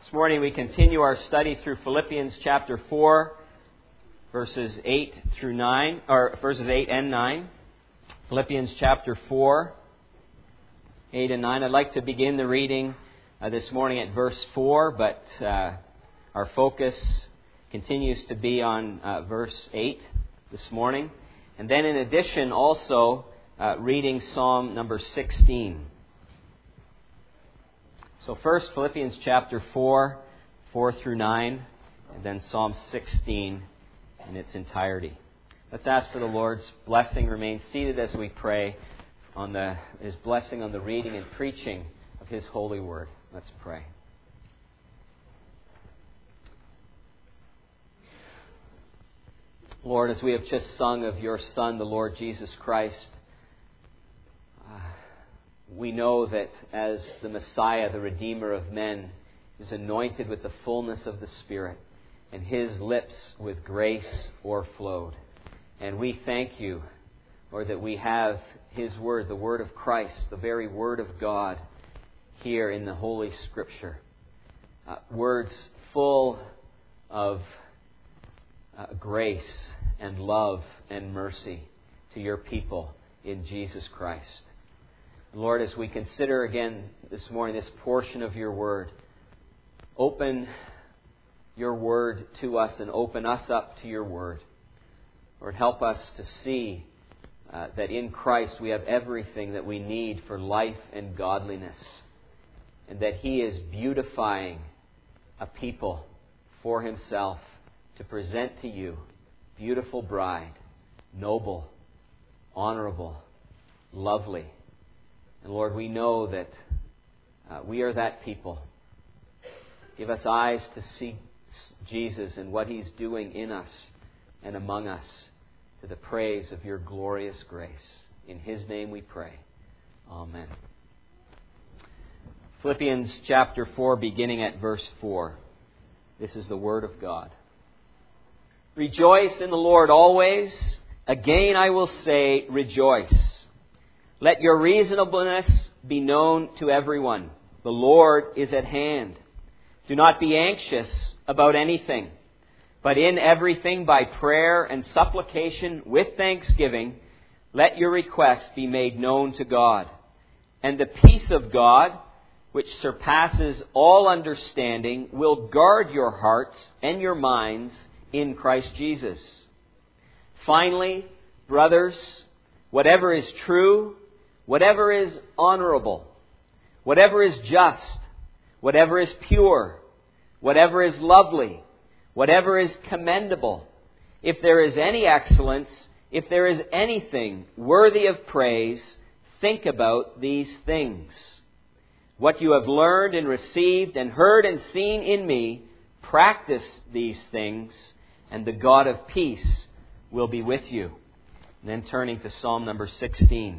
This morning we continue our study through Philippians chapter 4, verses 8 and 9. Philippians chapter 4, 8 and 9. I'd like to begin the reading this morning at verse 4, but our focus continues to be on verse 8 this morning. And then in addition also reading Psalm number 16. So first, Philippians chapter 4, 4 through 9, and then Psalm 16 in its entirety. Let's ask for the Lord's blessing. Remain seated as we pray on His blessing on the reading and preaching of His holy word. Let's pray. Lord, as we have just sung of your Son, the Lord Jesus Christ, we know that as the Messiah, the Redeemer of men, is anointed with the fullness of the Spirit, and His lips with grace o'erflowed. And we thank you, Lord, that we have His Word, the Word of Christ, the very Word of God, here in the Holy Scripture. Words full of grace and love and mercy to your people in Jesus Christ. Lord, as we consider again this morning this portion of your word, open your word to us and open us up to your word. Lord, help us to see that in Christ we have everything that we need for life and godliness, and that He is beautifying a people for Himself to present to you beautiful bride, noble, honorable, lovely. And Lord, we know that we are that people. Give us eyes to see Jesus and what He's doing in us and among us to the praise of your glorious grace. In His name we pray. Amen. Philippians chapter 4, beginning at verse 4. This is the Word of God. Rejoice in the Lord always. Again I will say, rejoice. Let your reasonableness be known to everyone. The Lord is at hand. Do not be anxious about anything, but in everything by prayer and supplication with thanksgiving, let your requests be made known to God. And the peace of God, which surpasses all understanding, will guard your hearts and your minds in Christ Jesus. Finally, brothers, whatever is true, whatever is honorable, whatever is just, whatever is pure, whatever is lovely, whatever is commendable, if there is any excellence, if there is anything worthy of praise, think about these things. What you have learned and received and heard and seen in me, practice these things, and the God of peace will be with you. And then turning to Psalm number 16.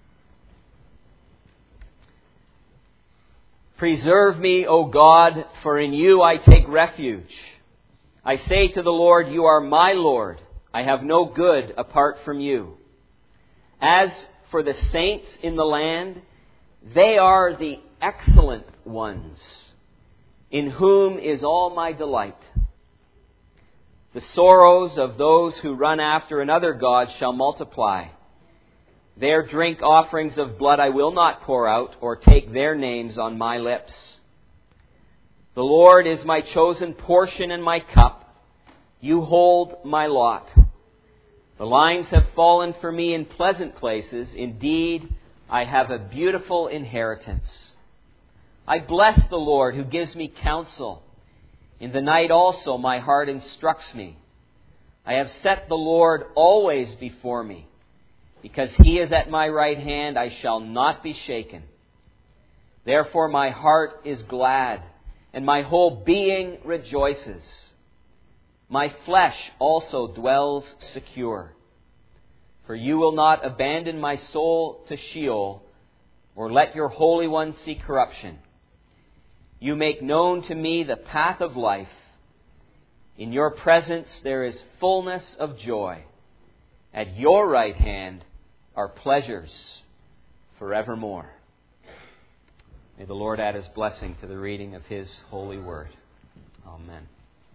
Preserve me, O God, for in you I take refuge. I say to the Lord, you are my Lord. I have no good apart from you. As for the saints in the land, they are the excellent ones, in whom is all my delight. The sorrows of those who run after another god shall multiply. Their drink offerings of blood I will not pour out, or take their names on my lips. The Lord is my chosen portion and my cup. You hold my lot. The lines have fallen for me in pleasant places. Indeed, I have a beautiful inheritance. I bless the Lord who gives me counsel. In the night also my heart instructs me. I have set the Lord always before me. Because He is at my right hand, I shall not be shaken. Therefore my heart is glad, and my whole being rejoices. My flesh also dwells secure. For you will not abandon my soul to Sheol, or let your Holy One see corruption. You make known to me the path of life. In your presence there is fullness of joy. At your right hand are pleasures forevermore. May the Lord add His blessing to the reading of His holy word. Amen.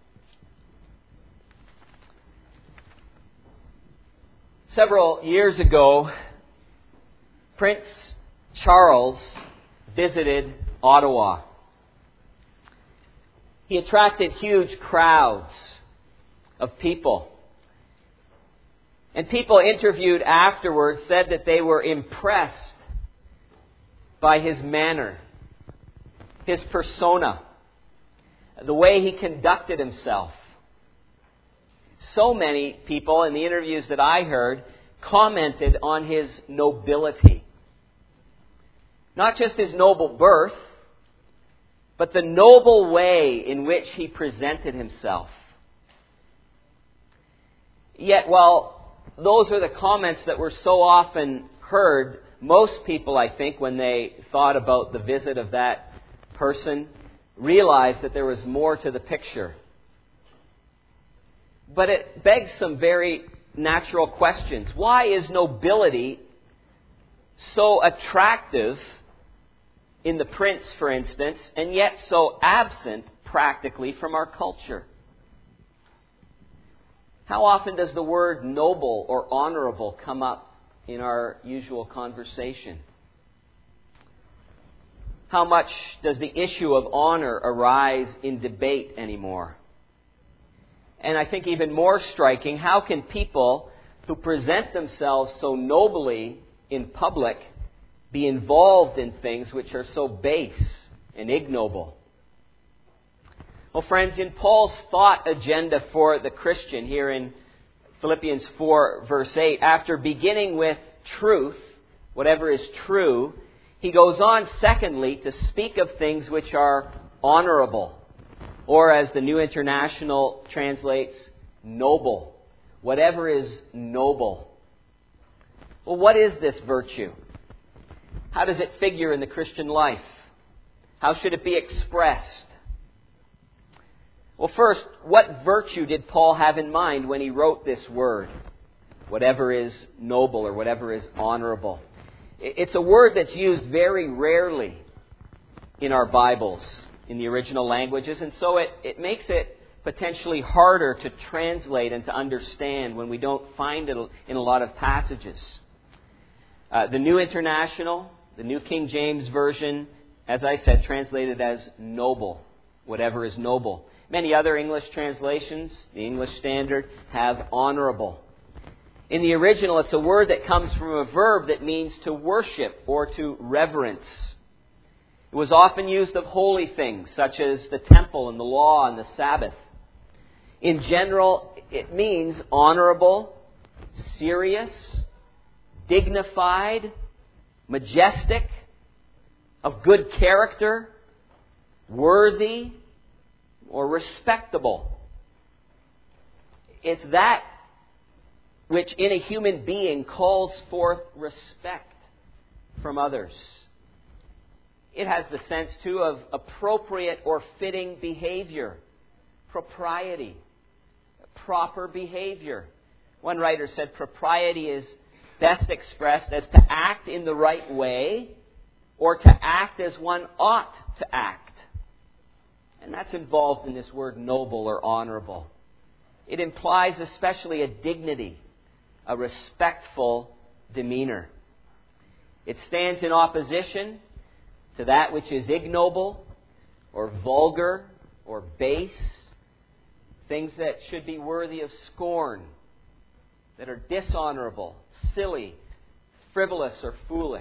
Several years ago, Prince Charles visited Ottawa. He attracted huge crowds of people. And people interviewed afterwards said that they were impressed by his manner, his persona, the way he conducted himself. So many people in the interviews that I heard commented on his nobility. Not just his noble birth, but the noble way in which he presented himself. Yet, while those are the comments that were so often heard, most people, I think, when they thought about the visit of that person, realized that there was more to the picture. But it begs some very natural questions. Why is nobility so attractive in the prince, for instance, and yet so absent practically from our culture? How often does the word noble or honorable come up in our usual conversation? How much does the issue of honor arise in debate anymore? And I think even more striking, how can people who present themselves so nobly in public be involved in things which are so base and ignoble? Well, friends, in Paul's thought agenda for the Christian here in Philippians 4, verse 8, after beginning with truth, whatever is true, he goes on, secondly, to speak of things which are honorable. Or as the New International translates, noble. Whatever is noble. Well, what is this virtue? How does it figure in the Christian life? How should it be expressed? Well, first, what virtue did Paul have in mind when he wrote this word? Whatever is noble or whatever is honorable. It's a word that's used very rarely in our Bibles, in the original languages, and so it makes it potentially harder to translate and to understand when we don't find it in a lot of passages. The New International, the New King James Version, as I said, translated as noble, whatever is noble. Many other English translations, the English Standard, have honorable. In the original, it's a word that comes from a verb that means to worship or to reverence. It was often used of holy things, such as the temple and the law and the Sabbath. In general, it means honorable, serious, dignified, majestic, of good character, worthy, or respectable. It's that which in a human being calls forth respect from others. It has the sense, too, of appropriate or fitting behavior, propriety, proper behavior. One writer said propriety is best expressed as to act in the right way or to act as one ought to act. And that's involved in this word noble or honorable. It implies especially a dignity, a respectful demeanor. It stands in opposition to that which is ignoble or vulgar or base, things that should be worthy of scorn, that are dishonorable, silly, frivolous, or foolish.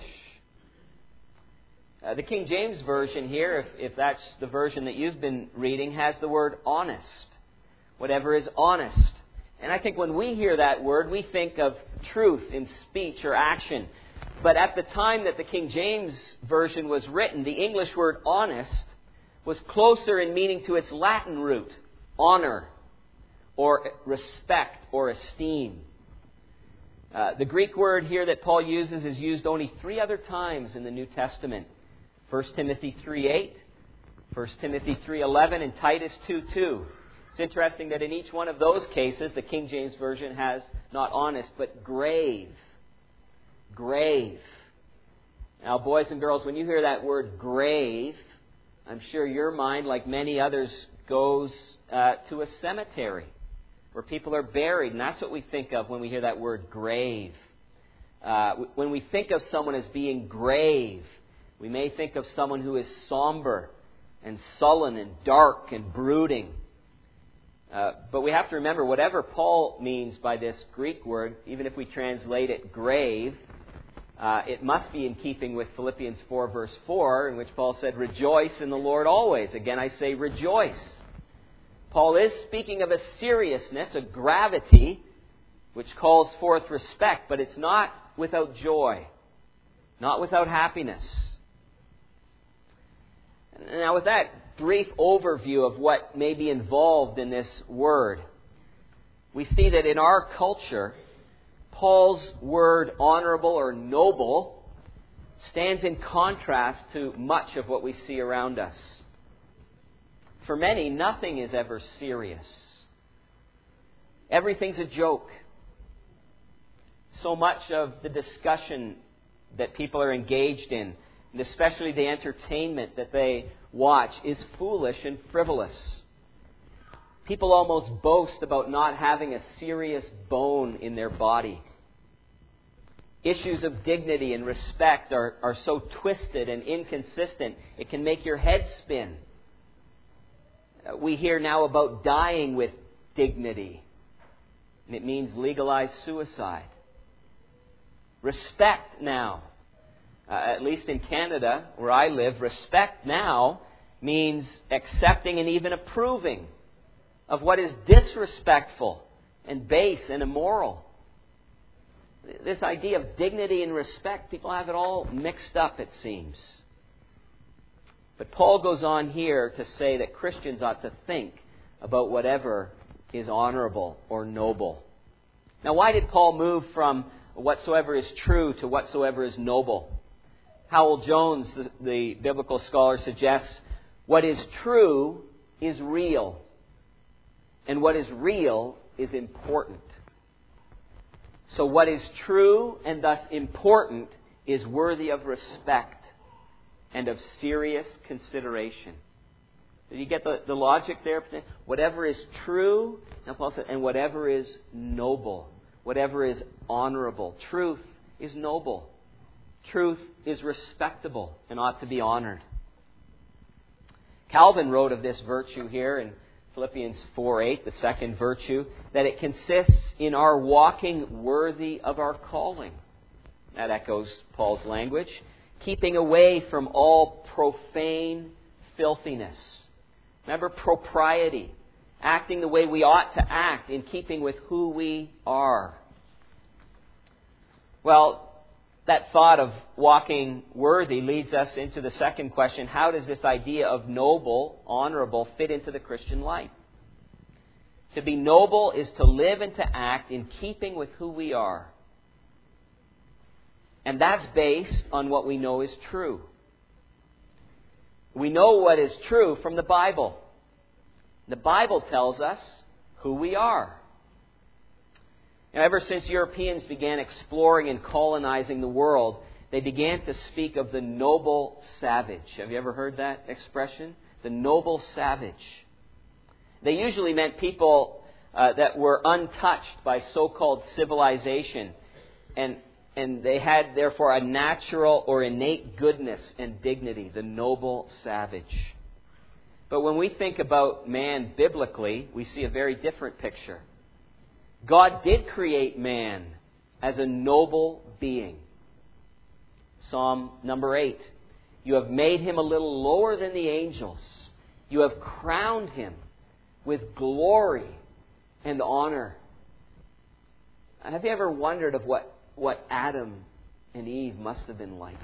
The King James Version here, if that's the version that you've been reading, has the word honest. Whatever is honest. And I think when we hear that word, we think of truth in speech or action. But at the time that the King James Version was written, the English word honest was closer in meaning to its Latin root, honor, or respect, or esteem. The Greek word here that Paul uses is used only 3 other times in the New Testament. 1 Timothy 3:8, 1 Timothy 3:11, and Titus 2:2. It's interesting that in each one of those cases, the King James Version has not honest, but grave. Grave. Now, boys and girls, when you hear that word grave, I'm sure your mind, like many others, goes to a cemetery where people are buried. And that's what we think of when we hear that word grave. When we think of someone as being grave, we may think of someone who is somber and sullen and dark and brooding. But we have to remember, whatever Paul means by this Greek word, even if we translate it grave, it must be in keeping with Philippians 4 verse 4, in which Paul said, "Rejoice in the Lord always." Again, I say rejoice. Paul is speaking of a seriousness, a gravity, which calls forth respect, but it's not without joy, not without happiness. Now, with that brief overview of what may be involved in this word, we see that in our culture, Paul's word honorable or noble stands in contrast to much of what we see around us. For many, nothing is ever serious. Everything's a joke. So much of the discussion that people are engaged in, and especially the entertainment that they watch, is foolish and frivolous. People almost boast about not having a serious bone in their body. Issues of dignity and respect are so twisted and inconsistent, it can make your head spin. We hear now about dying with dignity, and it means legalized suicide. Respect now, at least in Canada, where I live, respect now means accepting and even approving of what is disrespectful and base and immoral. This idea of dignity and respect, people have it all mixed up, it seems. But Paul goes on here to say that Christians ought to think about whatever is honorable or noble. Now, why did Paul move from whatsoever is true to whatsoever is noble? Howell Jones, the biblical scholar, suggests what is true is real, and what is real is important. So what is true and thus important is worthy of respect and of serious consideration. Did you get the logic there? Whatever is true, now Paul said, and whatever is noble, whatever is honorable. Truth is noble. Truth is respectable and ought to be honored. Calvin wrote of this virtue here in Philippians 4:8, the second virtue, that it consists in our walking worthy of our calling. That echoes Paul's language. Keeping away from all profane filthiness. Remember, propriety. Acting the way we ought to act in keeping with who we are. Well, that thought of walking worthy leads us into the second question. How does this idea of noble, honorable, fit into the Christian life? To be noble is to live and to act in keeping with who we are. And that's based on what we know is true. We know what is true from the Bible. The Bible tells us who we are. Now, ever since Europeans began exploring and colonizing the world, they began to speak of the noble savage. Have you ever heard that expression? The noble savage. They usually meant people that were untouched by so-called civilization, and they had, therefore, a natural or innate goodness and dignity, the noble savage. But when we think about man biblically, we see a very different picture. God did create man as a noble being. Psalm number 8. You have made him a little lower than the angels. You have crowned him with glory and honor. Have you ever wondered of what Adam and Eve must have been like?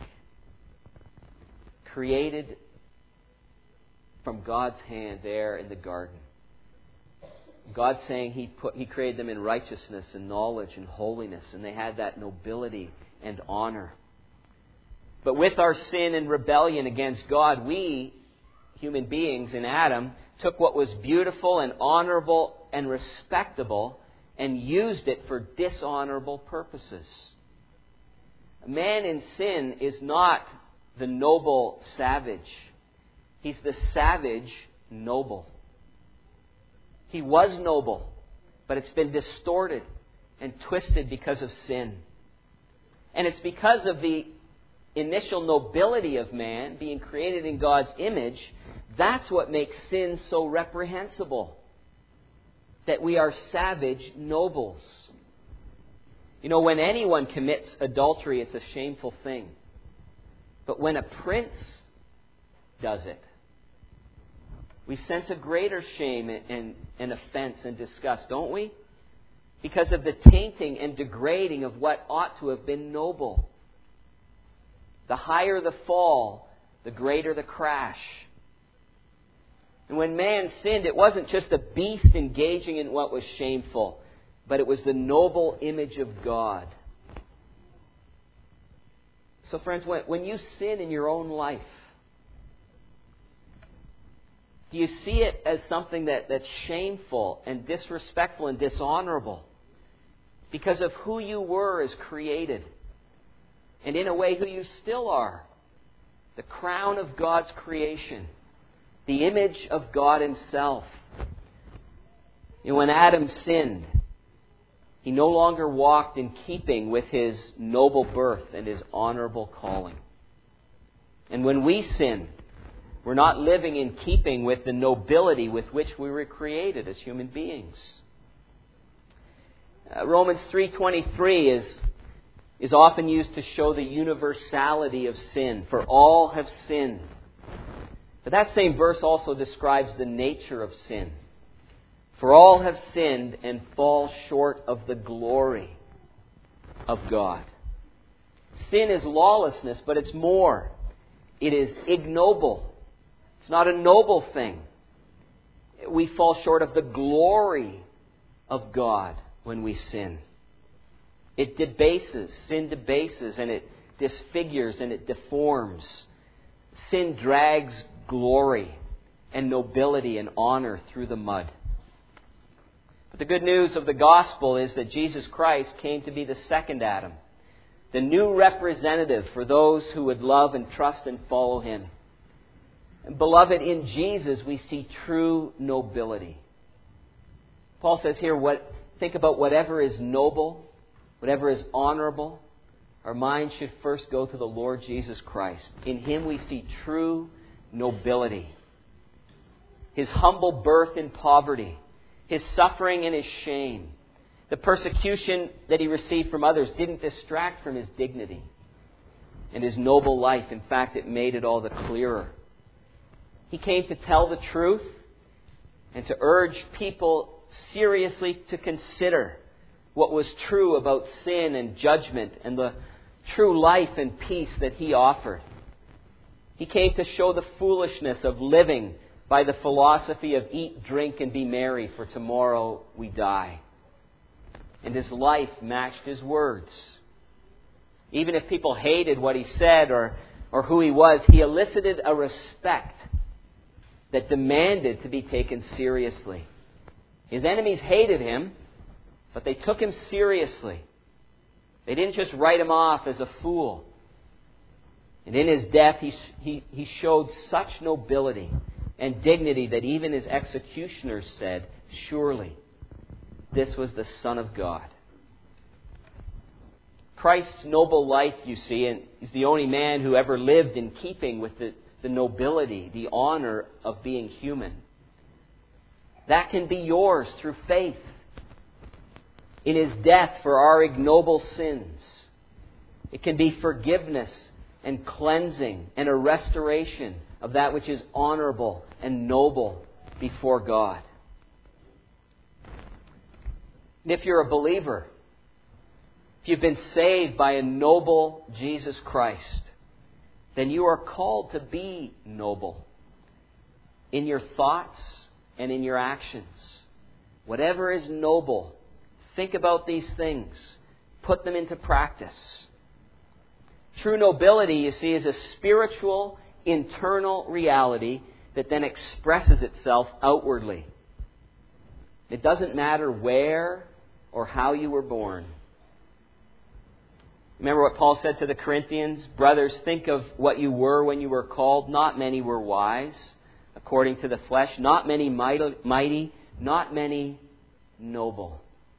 Created from God's hand there in the garden. God saying He created them in righteousness and knowledge and holiness, and they had that nobility and honor. But with our sin and rebellion against God, we, human beings in Adam, took what was beautiful and honorable and respectable and used it for dishonorable purposes. A man in sin is not the noble savage. He's the savage noble. He was noble, but it's been distorted and twisted because of sin. And it's because of the initial nobility of man being created in God's image, that's what makes sin so reprehensible. That we are savage nobles. You know, when anyone commits adultery, it's a shameful thing. But when a prince does it, we sense a greater shame and offense and disgust, don't we? Because of the tainting and degrading of what ought to have been noble. The higher the fall, the greater the crash. And when man sinned, it wasn't just a beast engaging in what was shameful, but it was the noble image of God. So friends, when you sin in your own life, do you see it as something that's shameful and disrespectful and dishonorable because of who you were as created? And in a way, who you still are. The crown of God's creation. The image of God Himself. And when Adam sinned, he no longer walked in keeping with his noble birth and his honorable calling. And when we sin, we're not living in keeping with the nobility with which we were created as human beings. Romans 3:23 is often used to show the universality of sin. For all have sinned. But that same verse also describes the nature of sin. For all have sinned and fall short of the glory of God. Sin is lawlessness, but it's more. It is ignoble. It's not a noble thing. We fall short of the glory of God when we sin. It debases. Sin debases and it disfigures and it deforms. Sin drags glory and nobility and honor through the mud. But the good news of the gospel is that Jesus Christ came to be the second Adam, the new representative for those who would love and trust and follow Him. And beloved, in Jesus we see true nobility. Paul says here, think about whatever is noble, whatever is honorable. Our minds should first go to the Lord Jesus Christ. In Him we see true nobility. His humble birth in poverty, His suffering and His shame, the persecution that He received from others didn't distract from His dignity and His noble life. In fact, it made it all the clearer. He came to tell the truth and to urge people seriously to consider what was true about sin and judgment and the true life and peace that He offered. He came to show the foolishness of living by the philosophy of eat, drink, and be merry, for tomorrow we die. And His life matched His words. Even if people hated what He said or who He was, He elicited a respect that demanded to be taken seriously. His enemies hated Him, but they took Him seriously. They didn't just write Him off as a fool. And in His death, He showed such nobility and dignity that even His executioners said, surely this was the Son of God. Christ's noble life, you see, and He's the only man who ever lived in keeping with the nobility, the honor of being human. That can be yours through faith in His death for our ignoble sins. It can be forgiveness and cleansing and a restoration of that which is honorable and noble before God. And if you're a believer, if you've been saved by a noble Jesus Christ, then you are called to be noble in your thoughts and in your actions. Whatever is noble, think about these things. Put them into practice. True nobility, you see, is a spiritual, internal reality that then expresses itself outwardly. It doesn't matter where or how you were born. Remember what Paul said to the Corinthians? Brothers, think of what you were when you were called. Not many were wise, according to the flesh. Not many mighty. Not many noble.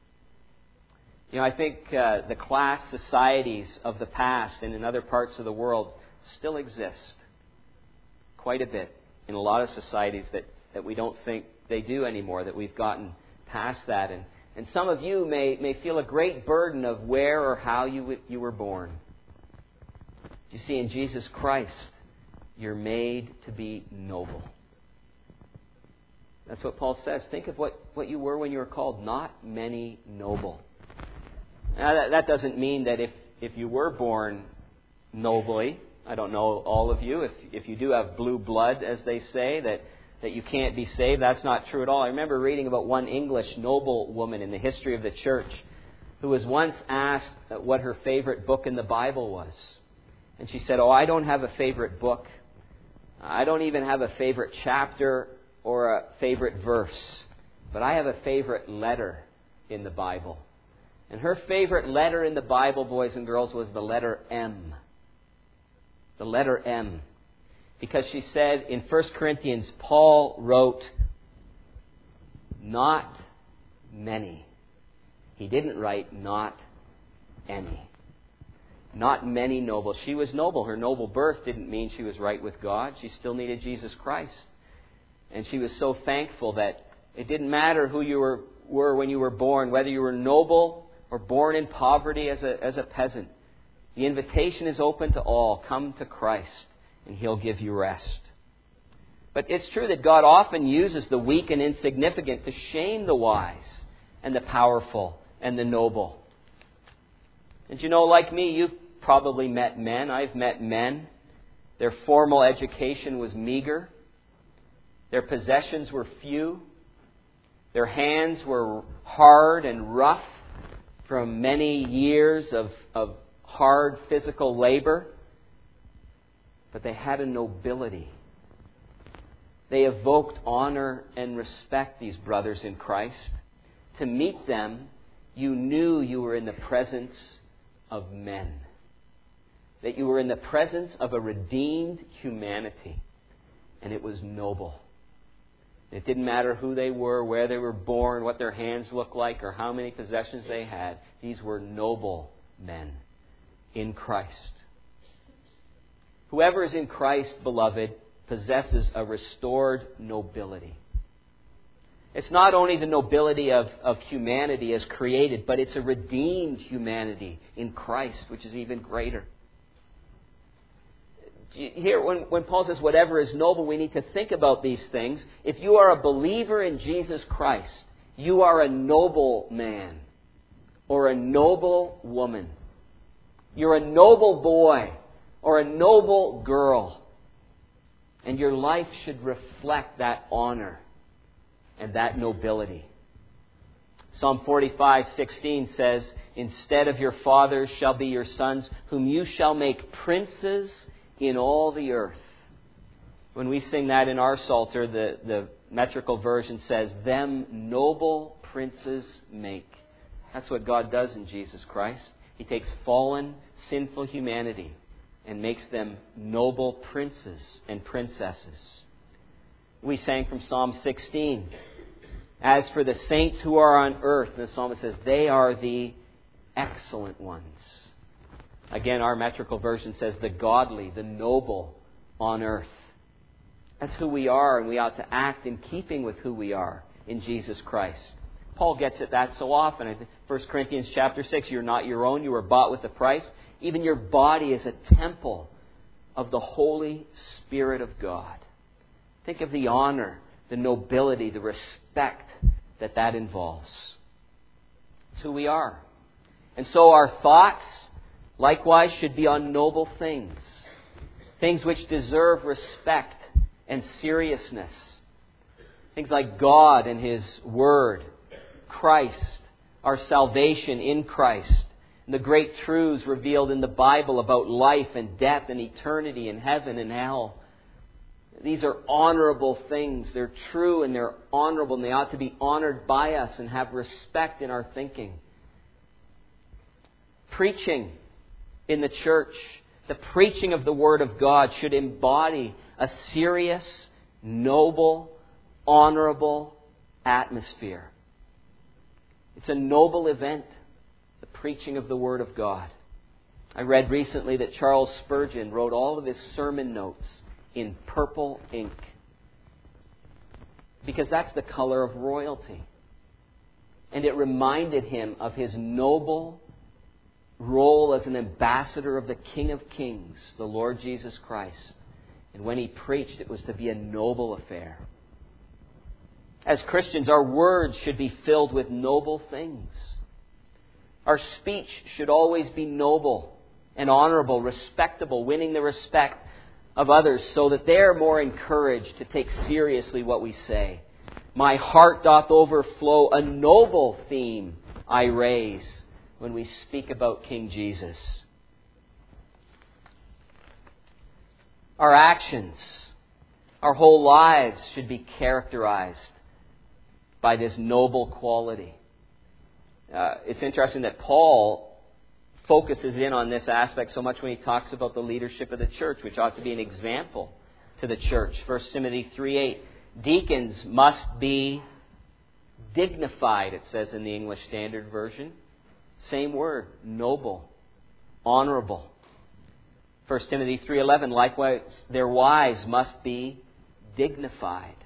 I think the class societies of the past and in other parts of the world still exist quite a bit in a lot of societies that we don't think they do anymore, that we've gotten past that. And some of you may feel a great burden of where or how you were born. You see, in Jesus Christ, you're made to be noble. That's what Paul says. Think of what you were when you were called. Not many noble. Now, that doesn't mean that if you were born nobly, I don't know all of you, if you do have blue blood, as they say, that you can't be saved. That's not true at all. I remember reading about one English noble woman in the history of the church who was once asked what her favorite book in the Bible was. And she said, I don't have a favorite book. I don't even have a favorite chapter or a favorite verse. But I have a favorite letter in the Bible. And her favorite letter in the Bible, boys and girls, was the letter M. The letter M. Because she said in 1 Corinthians, Paul wrote, not many. He didn't write not any. Not many noble. She was noble. Her noble birth didn't mean she was right with God. She still needed Jesus Christ. And she was so thankful that it didn't matter who you were when you were born, whether you were noble or born in poverty as a peasant. The invitation is open to all. Come to Christ, and He'll give you rest. But it's true that God often uses the weak and insignificant to shame the wise and the powerful and the noble. And like me, you've probably met men. I've met men. Their formal education was meager. Their possessions were few. Their hands were hard and rough from many years of hard physical labor. But they had a nobility. They evoked honor and respect, these brothers in Christ. To meet them, you knew you were in the presence of men. That you were in the presence of a redeemed humanity. And it was noble. It didn't matter who they were, where they were born, what their hands looked like, or how many possessions they had. These were noble men in Christ. Whoever is in Christ, beloved, possesses a restored nobility. It's not only the nobility of humanity as created, but it's a redeemed humanity in Christ, which is even greater. Here, when Paul says whatever is noble, we need to think about these things. If you are a believer in Jesus Christ, you are a noble man or a noble woman. You're a noble boy or a noble girl. And your life should reflect that honor and that nobility. Psalm 45:16 says, instead of your fathers shall be your sons, whom you shall make princes in all the earth. When we sing that in our Psalter, the metrical version says, them noble princes make. That's what God does in Jesus Christ. He takes fallen, sinful humanity and makes them noble princes and princesses. We sang from Psalm 16, as for the saints who are on earth, the psalmist says, they are the excellent ones. Again, our metrical version says the godly, the noble on earth. That's who we are, and we ought to act in keeping with who we are in Jesus Christ. Paul gets at that so often. In 1 Corinthians chapter 6, you're not your own, you were bought with a price. Even your body is a temple of the Holy Spirit of God. Think of the honor, the nobility, the respect that involves. It's who we are. And so our thoughts, likewise, should be on noble things. Things which deserve respect and seriousness. Things like God and His Word, Christ, our salvation in Christ, and the great truths revealed in the Bible about life and death and eternity and heaven and hell. These are honorable things. They're true and they're honorable, and they ought to be honored by us and have respect in our thinking. Preaching in the church, the preaching of the Word of God should embody a serious, noble, honorable atmosphere. It's a noble event, the preaching of the Word of God. I read recently that Charles Spurgeon wrote all of his sermon notes in purple ink, because that's the color of royalty. And it reminded him of his noble role as an ambassador of the King of Kings, the Lord Jesus Christ. And when he preached, it was to be a noble affair. As Christians, our words should be filled with noble things. Our speech should always be noble and honorable, respectable, winning the respect of others so that they're more encouraged to take seriously what we say. My heart doth overflow, a noble theme I raise when we speak about King Jesus. Our actions, our whole lives should be characterized by this noble quality. It's interesting that Paul focuses in on this aspect so much when he talks about the leadership of the church, which ought to be an example to the church. 1 Timothy 3:8, deacons must be dignified, it says in the English Standard Version. Same word, noble, honorable. 1 Timothy 3:11, likewise, their wives must be dignified.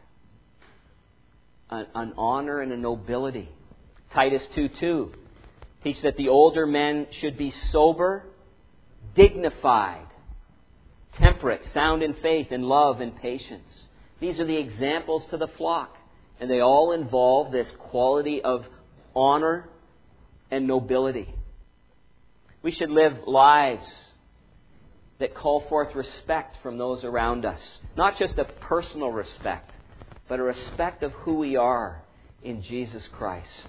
An honor and a nobility. Titus 2:2 teach that the older men should be sober, dignified, temperate, sound in faith, in love, and patience. These are the examples to the flock, and they all involve this quality of honor and nobility. We should live lives that call forth respect from those around us. Not just a personal respect, but a respect of who we are in Jesus Christ.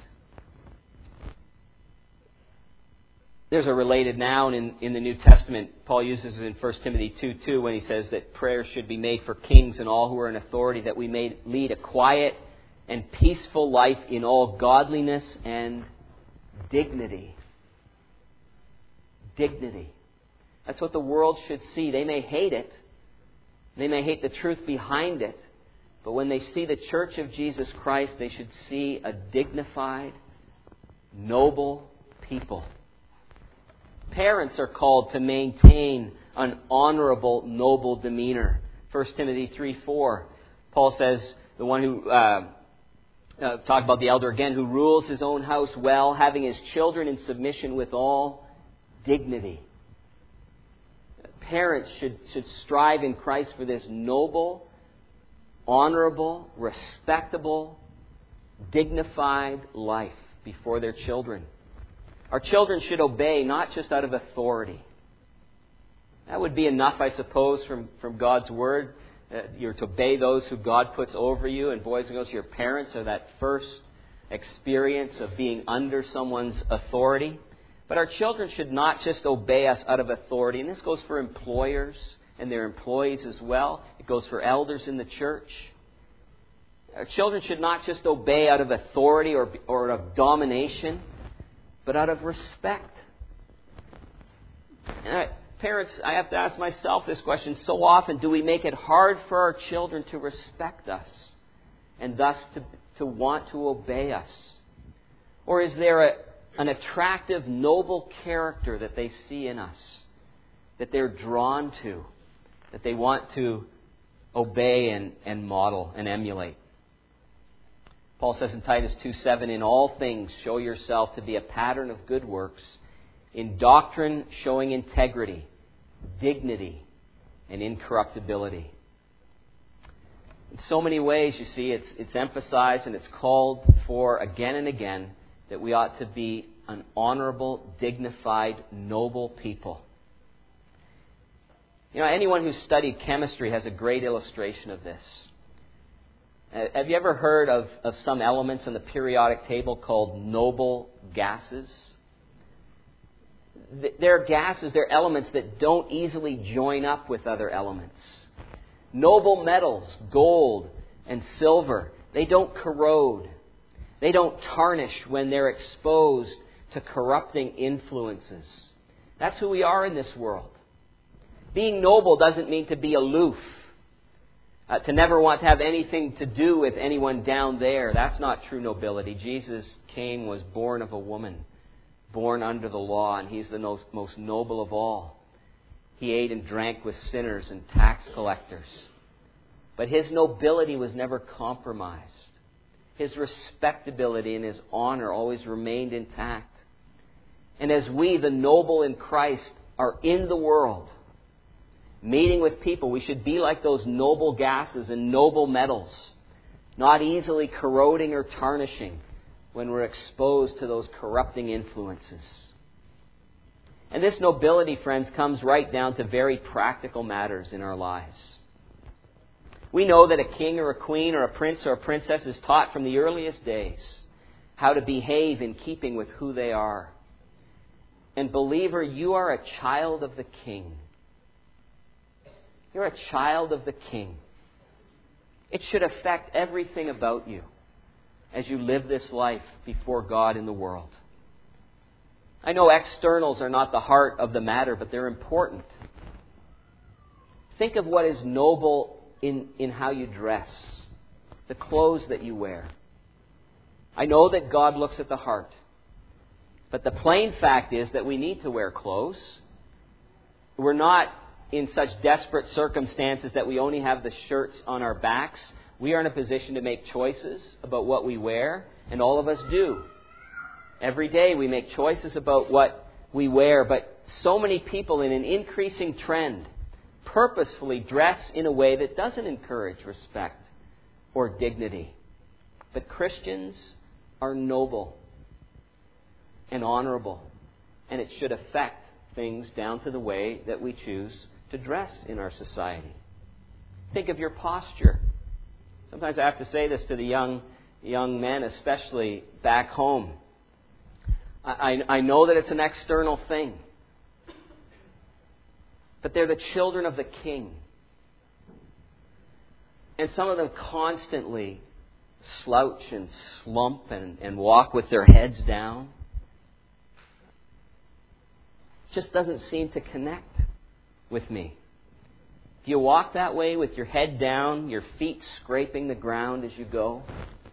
There's a related noun in the New Testament. Paul uses it in 1 Timothy 2:2 when he says that prayer should be made for kings and all who are in authority, that we may lead a quiet and peaceful life in all godliness and dignity. Dignity. That's what the world should see. They may hate it. They may hate the truth behind it. But when they see the church of Jesus Christ, they should see a dignified, noble people. Parents are called to maintain an honorable, noble demeanor. 1 Timothy 3:4, Paul says, the one who, talk about the elder again, who rules his own house well, having his children in submission with all dignity. Parents should strive in Christ for this noble, honorable, respectable, dignified life before their children. Our children should obey not just out of authority. That would be enough, I suppose, from God's Word. You're to obey those who God puts over you. And boys and girls, your parents are that first experience of being under someone's authority. But our children should not just obey us out of authority. And this goes for employers and their employees as well. It goes for elders in the church. Our children should not just obey out of authority or of domination, but out of respect. And parents, I have to ask myself this question. So often, do we make it hard for our children to respect us and thus to want to obey us? Or is there an attractive, noble character that they see in us, that they're drawn to, that they want to obey and model and emulate? Paul says in Titus 2:7, in all things show yourself to be a pattern of good works, in doctrine showing integrity, dignity, and incorruptibility. In so many ways, you see, it's emphasized and it's called for again and again that we ought to be an honorable, dignified, noble people. You know, anyone who's studied chemistry has a great illustration of this. Have you ever heard of some elements in the periodic table called noble gases? They're gases, they're elements that don't easily join up with other elements. Noble metals, gold and silver, they don't corrode. They don't tarnish when they're exposed to corrupting influences. That's who we are in this world. Being noble doesn't mean to be aloof, to never want to have anything to do with anyone down there. That's not true nobility. Jesus came, was born of a woman, born under the law, and He's the most noble of all. He ate and drank with sinners and tax collectors. But His nobility was never compromised. His respectability and His honor always remained intact. And as we, the noble in Christ, are in the world, meeting with people, we should be like those noble gases and noble metals, not easily corroding or tarnishing when we're exposed to those corrupting influences. And this nobility, friends, comes right down to very practical matters in our lives. We know that a king or a queen or a prince or a princess is taught from the earliest days how to behave in keeping with who they are. And believer, you are a child of the King. You're a child of the King. It should affect everything about you as you live this life before God in the world. I know externals are not the heart of the matter, but they're important. Think of what is noble in how you dress, the clothes that you wear. I know that God looks at the heart, but the plain fact is that we need to wear clothes. We're not in such desperate circumstances that we only have the shirts on our backs. We are in a position to make choices about what we wear, and all of us do. Every day we make choices about what we wear, but so many people in an increasing trend purposefully dress in a way that doesn't encourage respect or dignity. But Christians are noble and honorable, and it should affect things down to the way that we choose to dress in our society. Think of your posture. Sometimes I have to say this to the young men, especially back home. I know that it's an external thing, but they're the children of the King. And some of them constantly slouch and slump and walk with their heads down. It just doesn't seem to connect with me. Do you walk that way with your head down, your feet scraping the ground as you go?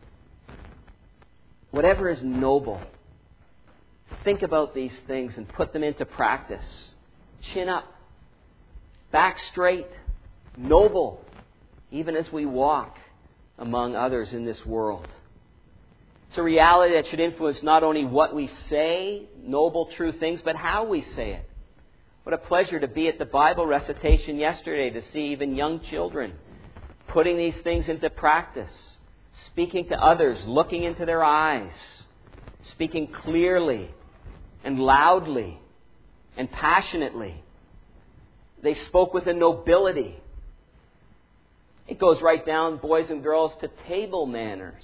Whatever is noble, think about these things and put them into practice. Chin up, back straight, noble, even as we walk among others in this world. It's a reality that should influence not only what we say, noble, true things, but how we say it. What a pleasure to be at the Bible recitation yesterday to see even young children putting these things into practice, speaking to others, looking into their eyes, speaking clearly and loudly and passionately. They spoke with a nobility. It goes right down, boys and girls, to table manners.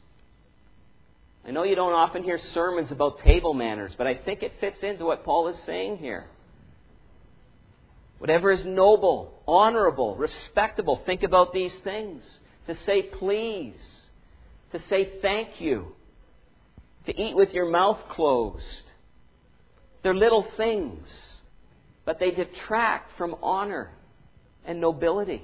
I know you don't often hear sermons about table manners, but I think it fits into what Paul is saying here. Whatever is noble, honorable, respectable, think about these things. To say please, to say thank you, to eat with your mouth closed. They're little things, but they detract from honor and nobility.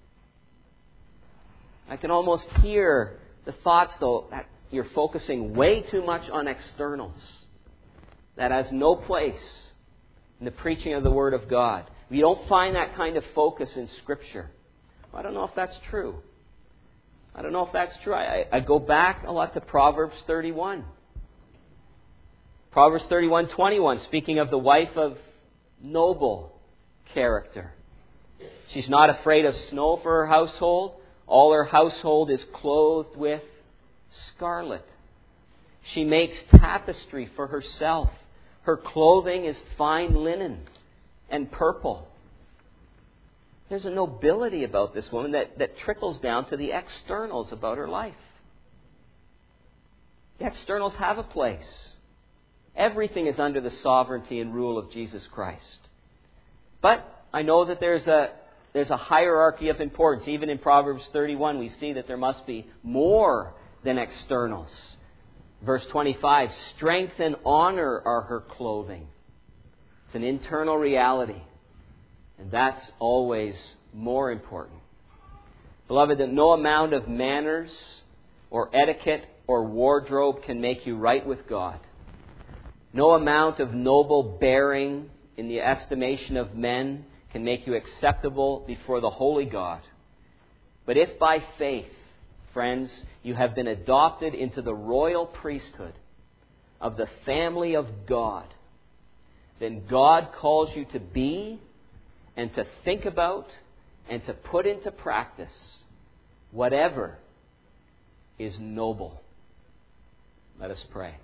I can almost hear the thoughts, though, that you're focusing way too much on externals. That has no place in the preaching of the Word of God. We don't find that kind of focus in Scripture. I don't know if that's true. I go back a lot to Proverbs 31. Proverbs 31:21, speaking of the wife of noble character. She's not afraid of snow for her household. All her household is clothed with scarlet. She makes tapestry for herself. Her clothing is fine linen and purple. There's a nobility about this woman that trickles down to the externals about her life. The externals have a place. Everything is under the sovereignty and rule of Jesus Christ. But I know that there's a hierarchy of importance. Even in Proverbs 31, we see that there must be more than externals. Verse 25, strength and honor are her clothing. It's an internal reality. And that's always more important. Beloved, that no amount of manners or etiquette or wardrobe can make you right with God. No amount of noble bearing in the estimation of men can make you acceptable before the holy God. But if by faith, friends, you have been adopted into the royal priesthood of the family of God, then God calls you to be and to think about and to put into practice whatever is noble. Let us pray.